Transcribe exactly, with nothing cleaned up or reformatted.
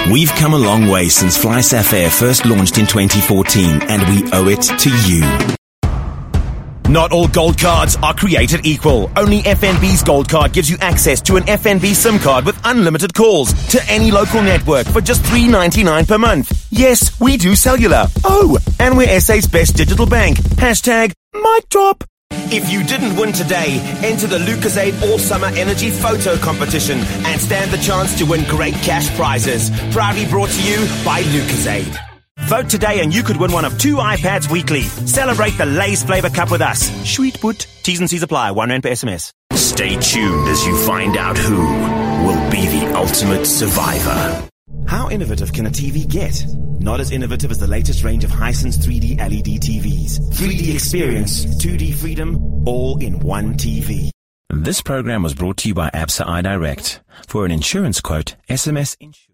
We've come a long way since FlySafair first launched in twenty fourteen, and we owe it to you. Not all gold cards are created equal. Only F N B's Gold Card gives you access to an F N B SIM card with unlimited calls to any local network for just three dollars and ninety-nine cents per month. Yes, we do cellular. Oh, and we're S A's best digital bank. Hashtag mic drop. If you didn't win today, enter the Lucozade All-Summer Energy Photo Competition and stand the chance to win great cash prizes. Proudly brought to you by Lucozade. Vote today and you could win one of two iPads weekly. Celebrate the Lay's Flavor Cup with us. Sweet put. T's and C's apply. One rand per S M S. Stay tuned as you find out who will be the ultimate survivor. How innovative can a T V get? Not as innovative as the latest range of Hisense three D L E D T Vs. three D experience, two D freedom, all in one T V. This program was brought to you by Absa iDirect. For an insurance quote, S M S insurance.